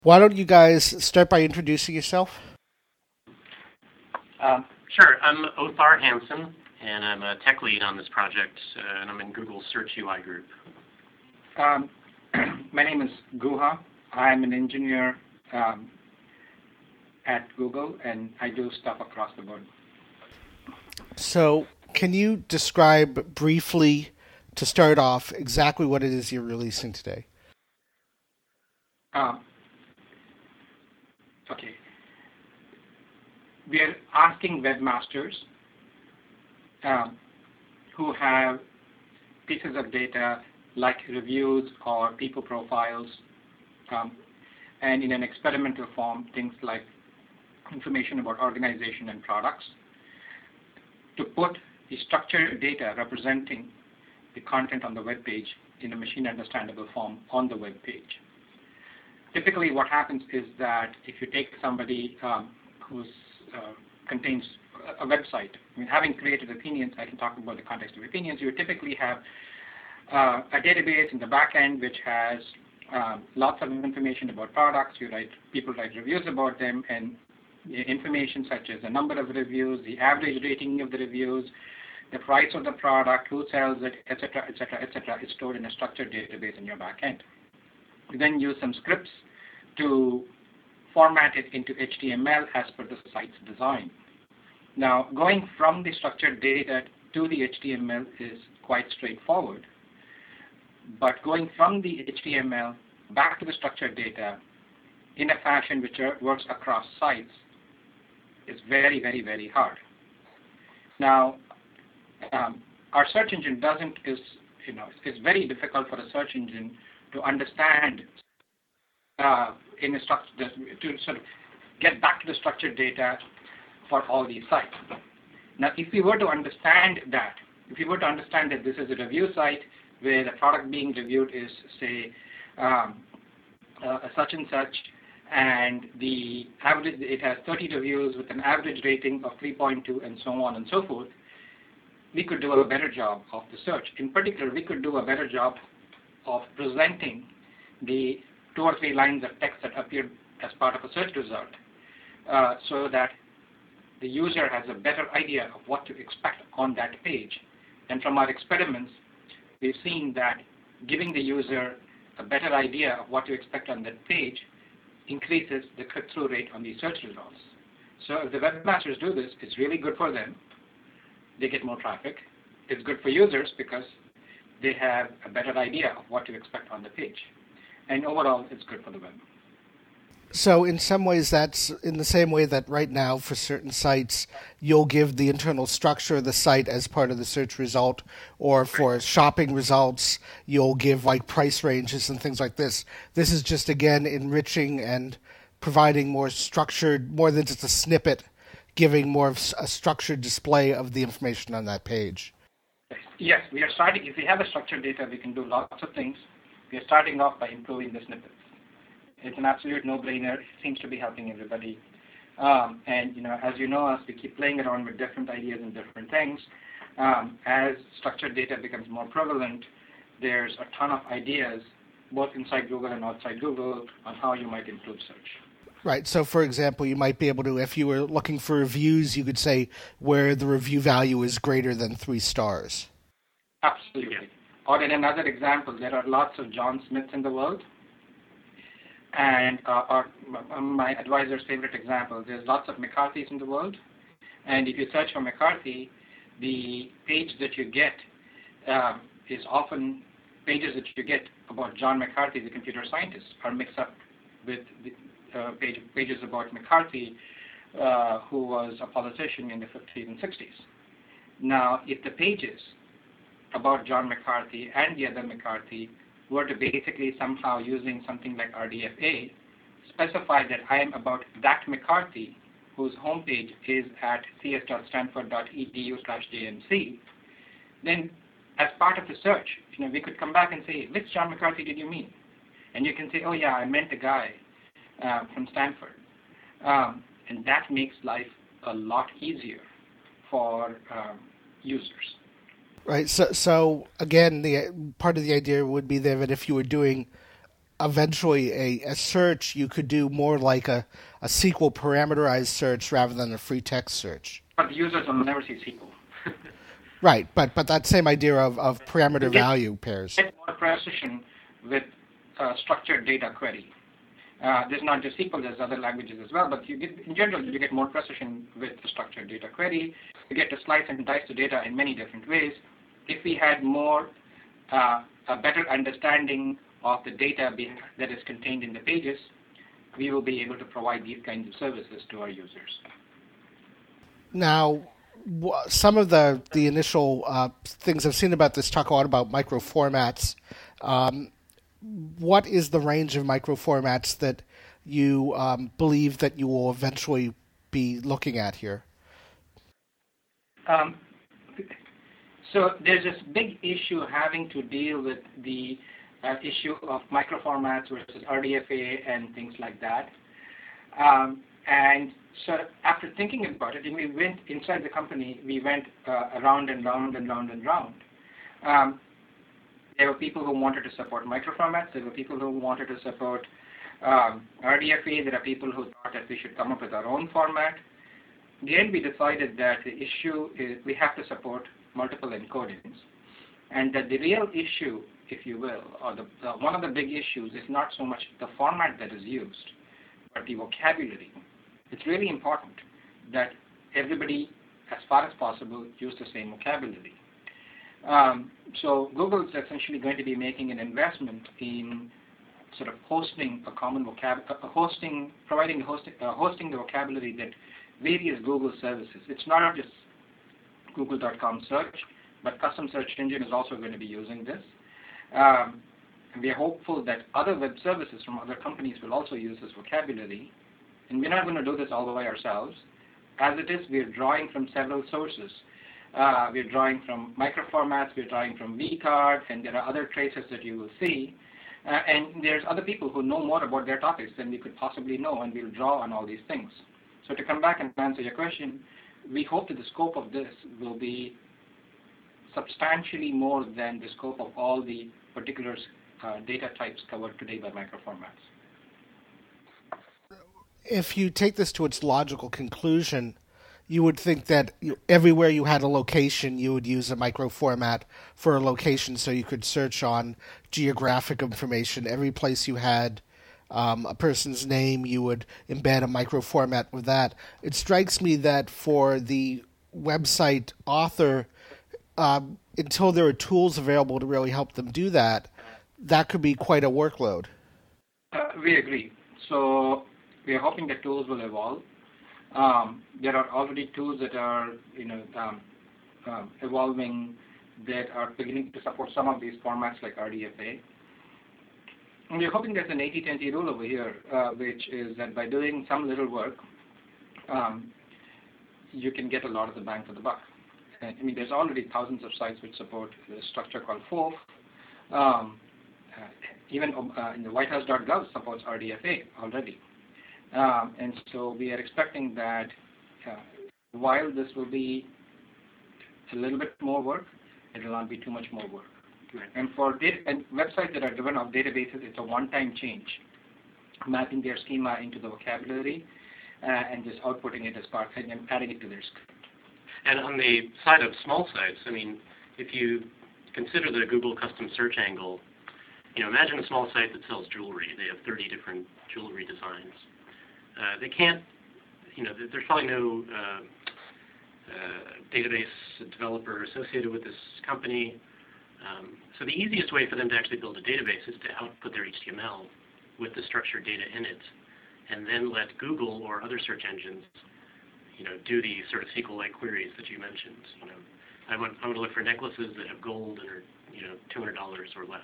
Why don't you guys start by introducing yourself? Sure. I'm Othar Hansen, and I'm a tech lead on this project, and I'm in Google's Search UI group. Um, my name is Guha. I'm an engineer at Google, and I do stuff across the board. So, can you describe briefly, to start off, exactly what it is you're releasing today? Okay. We are asking webmasters who have pieces of data like reviews or people profiles, and in an experimental form, things like information about organization and products, to put the structured data representing the content on the web page in a machine understandable form on the web page. Typically what happens is that if you take somebody who contains a website, having created opinions, I can talk about the context of opinions, you would typically have a database in the back end which has lots of information about products. People write reviews about them, and information such as the number of reviews, the average rating of the reviews, the price of the product, who sells it, etc., etc., etc., is stored in a structured database in your back end. You then use some scripts to format it into HTML as per the site's design. Now, going from the structured data to the HTML is quite straightforward, but going from the HTML back to the structured data in a fashion which works across sites is very, very, very hard. Now, our search engine it's very difficult for a search engine to understand to sort of get back to the structured data for all these sites. Now, if we were to understand that this is a review site where the product being reviewed is, say, such and such, and the average, it has 30 reviews with an average rating of 3.2 and so on and so forth, we could do a better job of the search. In particular, we could do a better job of presenting the 2 or 3 lines of text that appear as part of a search result, so that the user has a better idea of what to expect on that page. And from our experiments, we've seen that giving the user a better idea of what to expect on that page increases the click-through rate on the search results. So if the webmasters do this, it's really good for them. They get more traffic. It's good for users because they have a better idea of what to expect on the page. And overall, it's good for the web. So in some ways, that's in the same way that right now for certain sites, you'll give the internal structure of the site as part of the search result, or for shopping results, you'll give like price ranges and things like this. This is just, again, enriching and providing more structured, more than just a snippet, giving more of a structured display of the information on that page. Yes, we are starting. If we have a structured data, we can do lots of things. We are starting off by improving the snippets. It's an absolute no-brainer. It seems to be helping everybody. And as you know, as we keep playing around with different ideas and different things, as structured data becomes more prevalent, there's a ton of ideas, both inside Google and outside Google, on how you might improve search. Right. So, for example, you might be able to, if you were looking for reviews, you could say where the review value is greater than 3 stars. Absolutely. Yeah. Or in another example, there are lots of John Smiths in the world. And my advisor's favorite example, there's lots of McCarthys in the world. And if you search for McCarthy, the page that you get is often pages that you get about John McCarthy, the computer scientist, are mixed up with the pages about McCarthy, who was a politician in the 50s and 60s. Now, if the pages about John McCarthy and the other McCarthy were to basically somehow, using something like RDFA, specify that I am about that McCarthy, whose homepage is at cs.stanford.edu/jmc, then as part of the search, we could come back and say, which John McCarthy did you mean? And you can say, oh yeah, I meant a guy from Stanford. And that makes life a lot easier for users. Right. So again, the part of the idea would be there that if you were doing eventually a search, you could do more like a SQL parameterized search rather than a free text search. But the users will never see SQL. Right, but that same idea of parameter value pairs. Get more precision with structured data query. There's not just SQL, there's other languages as well, but in general, you get more precision with the structured data query. You get to slice and dice the data in many different ways. If we had more, a better understanding of the data that is contained in the pages, we will be able to provide these kinds of services to our users. Now, some of the initial things I've seen about this talk a lot about micro formats. What is the range of micro formats that you believe that you will eventually be looking at here? So there's this big issue having to deal with the issue of microformats versus RDFA and things like that. And so after thinking about it, we went inside the company, we went around and round and round and round. There were people who wanted to support microformats. There were people who wanted to support RDFA. There are people who thought that we should come up with our own format. In the end, we decided that the issue is we have to support multiple encodings, and that the real issue, if you will, or one of the big issues is not so much the format that is used, but the vocabulary. It's really important that everybody, as far as possible, use the same vocabulary. So Google is essentially going to be making an investment in sort of hosting a common providing hosting the vocabulary that various Google services. It's not just Google.com search, but custom search engine is also going to be using this. We are hopeful that other web services from other companies will also use this vocabulary. And we're not going to do this all the way ourselves. As it is, we're drawing from several sources. We're drawing from microformats, we're drawing from vCard, and there are other traces that you will see. And there's other people who know more about their topics than we could possibly know, and we'll draw on all these things. So to come back and answer your question, we hope that the scope of this will be substantially more than the scope of all the particular data types covered today by microformats. If you take this to its logical conclusion, you would think that everywhere you had a location, you would use a micro format for a location so you could search on geographic information. Every place you had a person's name, you would embed a micro format with that. It strikes me that for the website author, until there are tools available to really help them do that, that could be quite a workload. We agree. So we are hoping that tools will evolve. There are already tools that are, evolving that are beginning to support some of these formats like RDFA. And we're hoping there's an 80-20 rule over here, which is that by doing some little work, you can get a lot of the bang for the buck. There's already thousands of sites which support a structure called FOAF. Even in the WhiteHouse.gov supports RDFA already. And so we are expecting that while this will be a little bit more work, it will not be too much more work. Right. And for websites that are driven off databases, it's a one-time change, mapping their schema into the vocabulary and just outputting it as part and adding it to their script. And on the side of small sites, if you consider the Google custom search angle, imagine a small site that sells jewelry. They have 30 different jewelry designs. They can't, there's probably no database developer associated with this company. So the easiest way for them to actually build a database is to output their HTML with the structured data in it, and then let Google or other search engines, do the sort of SQL-like queries that you mentioned. I want to look for necklaces that have gold and are, $200 or less.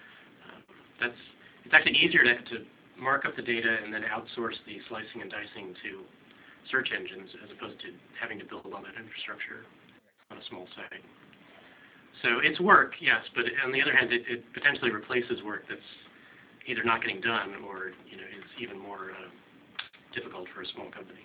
It's actually easier to mark up the data and then outsource the slicing and dicing to search engines as opposed to having to build all that infrastructure on a small site. So it's work, yes, but on the other hand, it potentially replaces work that's either not getting done or is even more difficult for a small company.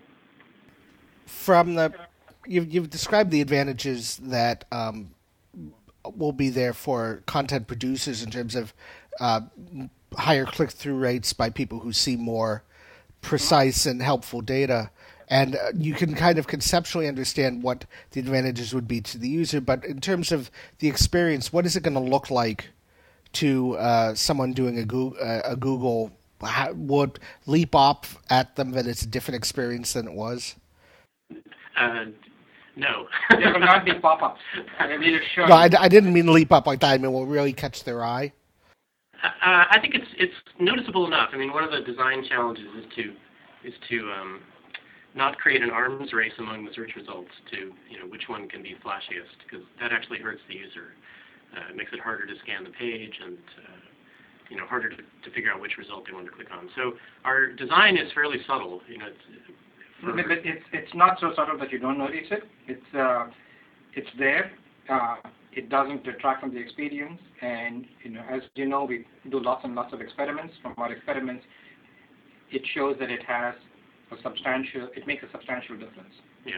You've described the advantages that will be there for content producers in terms of higher click-through rates by people who see more precise and helpful data. And you can kind of conceptually understand what the advantages would be to the user. But in terms of the experience, what is it going to look like to someone doing a Google? Would leap off at them that it's a different experience than it was? No. There will not be pop-ups. No, I didn't mean leap up like that. I mean, will really catch their eye. I think it's noticeable enough. I mean, one of the design challenges is to not create an arms race among the search results to which one can be flashiest, because that actually hurts the user. It makes it harder to scan the page and harder to figure out which result they want to click on. So our design is fairly subtle. It's not so subtle that you don't notice it. It's there. It doesn't detract from the experience. And as you know, we do lots and lots of experiments. From our experiments, it shows that it makes a substantial difference. Yeah.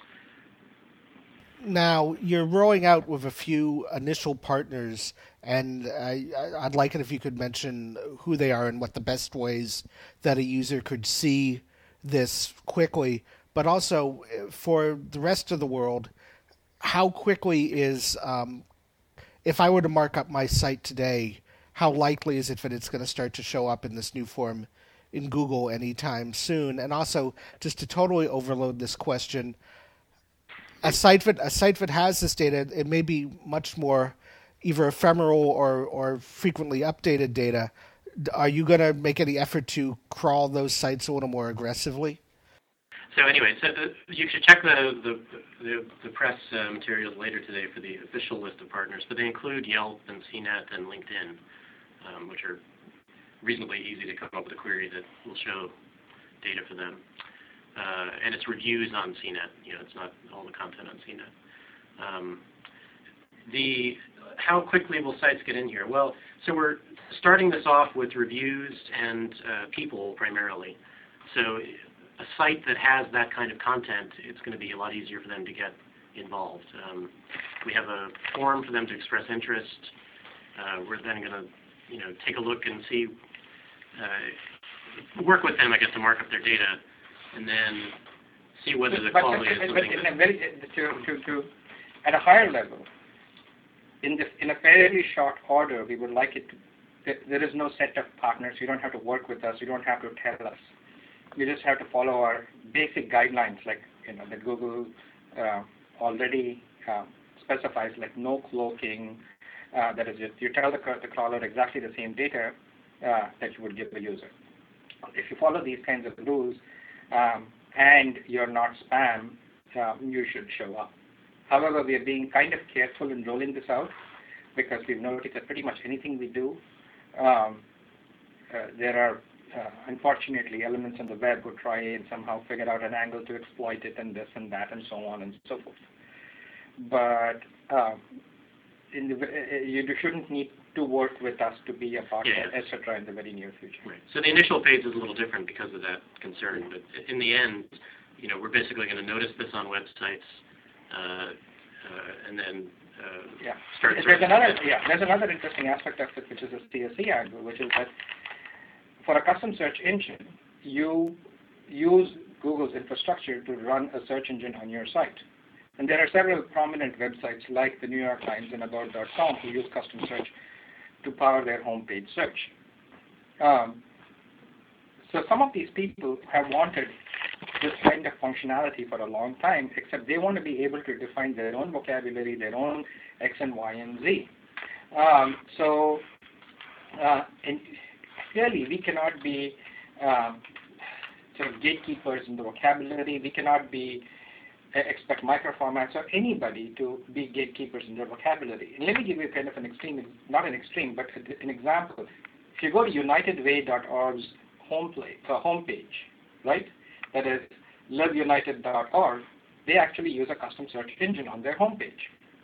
Now, you're rolling out with a few initial partners, and I'd like it if you could mention who they are and what the best ways that a user could see this quickly. But also, for the rest of the world, how quickly is, if I were to mark up my site today, how likely is it that it's going to start to show up in this new form in Google anytime soon? And also, just to totally overload this question, a site that has this data, it may be much more either ephemeral or frequently updated data. Are you going to make any effort to crawl those sites a little more aggressively? So anyway, you should check the press materials later today for the official list of partners, but they include Yelp and CNET and LinkedIn, which are reasonably easy to come up with a query that will show data for them. And it's reviews on CNET. It's not all the content on CNET. How quickly will sites get in here? Well, so we're starting this off with reviews and people primarily. So a site that has that kind of content, it's going to be a lot easier for them to get involved. We have a forum for them to express interest. We're then going to take a look and see, work with them, I guess, to mark up their data, and then see whether the quality is something at a higher level, in a fairly short order, we would like it to, there is no set of partners. You don't have to work with us. You don't have to tell us. You just have to follow our basic guidelines, like that Google already specifies, like no cloaking. That is, you tell the crawler exactly the same data that you would give the user. If you follow these kinds of rules and you're not spam, you should show up. However, we are being kind of careful in rolling this out because we've noticed that pretty much anything we do, there are unfortunately elements on the web who try and somehow figure out an angle to exploit it and this and that and so on and so forth. But you shouldn't need to work with us to be a partner, etc. in the very near future. Right. So the initial phase is a little different because of that concern, but in the end, we're basically going to notice this on websites and then start. There's another interesting aspect of it, which is a CSE angle, which is that for a custom search engine, you use Google's infrastructure to run a search engine on your site. And there are several prominent websites like the New York Times and About.com who use custom search to power their homepage search. So some of these people have wanted this kind of functionality for a long time, except they want to be able to define their own vocabulary, their own X and Y and Z. And clearly, we cannot be sort of gatekeepers in the vocabulary. We cannot expect microformats or anybody to be gatekeepers in their vocabulary. And let me give you kind of an extreme, not an extreme, but an example. If you go to UnitedWay.org's homepage, right? That is liveunited.org. They actually use a custom search engine on their homepage.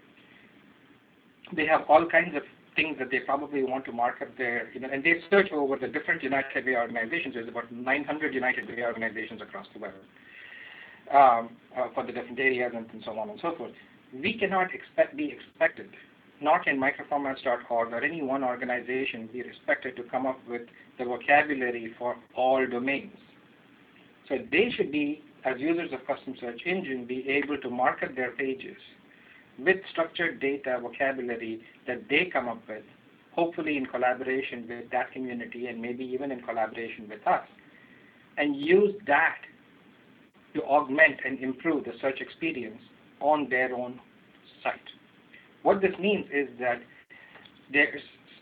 They have all kinds of things that they probably want to mark up there, and they search over the different United Way organizations. There's about 900 United Way organizations across the world for the different areas and so on and so forth. We cannot be expected not can microformats.org or any one organization be expected to come up with the vocabulary for all domains. So they should be, as users of custom search engine, be able to market their pages with structured data vocabulary that they come up with, hopefully in collaboration with that community and maybe even in collaboration with us, and use that to augment and improve the search experience on their own site. What this means is that there's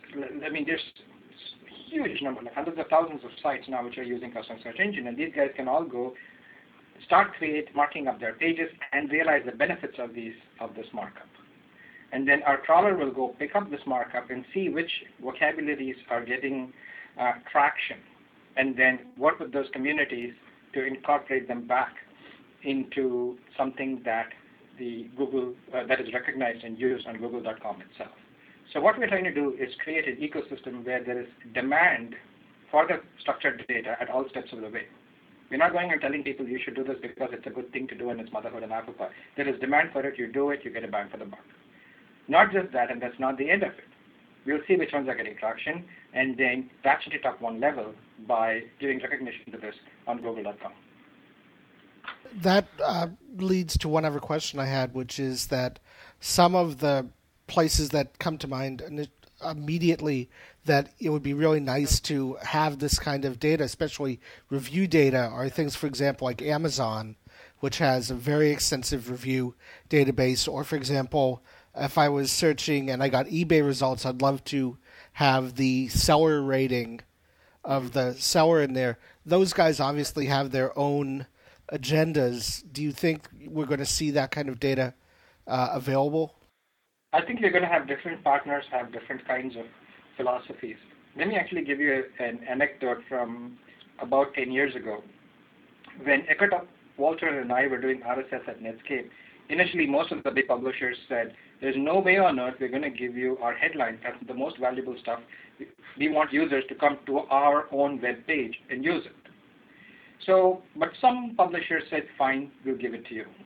huge number, like hundreds of thousands of sites now which are using custom search engine, and these guys can all go start marking up their pages and realize the benefits of this markup. And then our crawler will go pick up this markup and see which vocabularies are getting traction, and then work with those communities to incorporate them back into something that the Google that is recognized and used on Google.com itself. So what we're trying to do is create an ecosystem where there is demand for the structured data at all steps of the way. We're not going and telling people you should do this because it's a good thing to do and it's motherhood and apple pie. There is demand for it, you do it, you get a bang for the buck. Not just that, and that's not the end of it. We'll see which ones are getting traction and then ratchet it up one level by giving recognition to this on Google.com. That leads to one other question I had, which is that some of the places that come to mind immediately that it would be really nice to have this kind of data, especially review data, are things, for example, like Amazon, which has a very extensive review database. Or, for example, if I was searching and I got eBay results, I'd love to have the seller rating of the seller in there. Those guys obviously have their own agendas. Do you think we're going to see that kind of data available? I think you're going to have different partners have different kinds of philosophies. Let me actually give you an anecdote from about 10 years ago. When Eckert Walter and I were doing RSS at Netscape, initially most of the big publishers said, there's no way on earth we're going to give you our headlines. That's the most valuable stuff. We want users to come to our own web page and use it. So, but some publishers said, fine, we'll give it to you.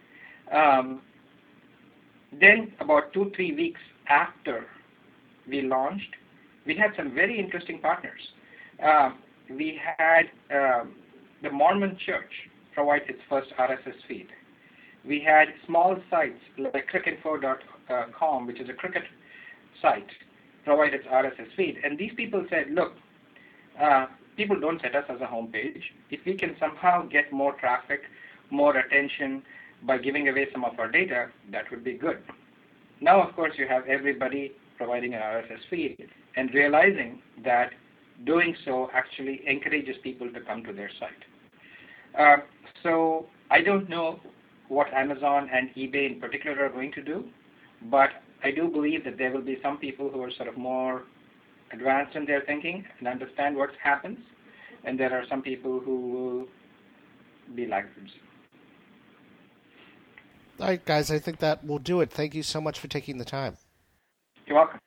Then about 2-3 weeks after we launched, we had some very interesting partners. We had the Mormon Church provide its first RSS feed. We had small sites like crickinfo.com, which is a cricket site, provide its RSS feed. And these people said, look, people don't set us as a homepage. If we can somehow get more traffic, more attention by giving away some of our data, that would be good. Now, of course, you have everybody providing an RSS feed and realizing that doing so actually encourages people to come to their site. So I don't know what Amazon and eBay in particular are going to do, but I do believe that there will be some people who are sort of more advanced in their thinking and understand what happens, and there are some people who will be laggards. All right, guys, I think that will do it. Thank you so much for taking the time. You're welcome.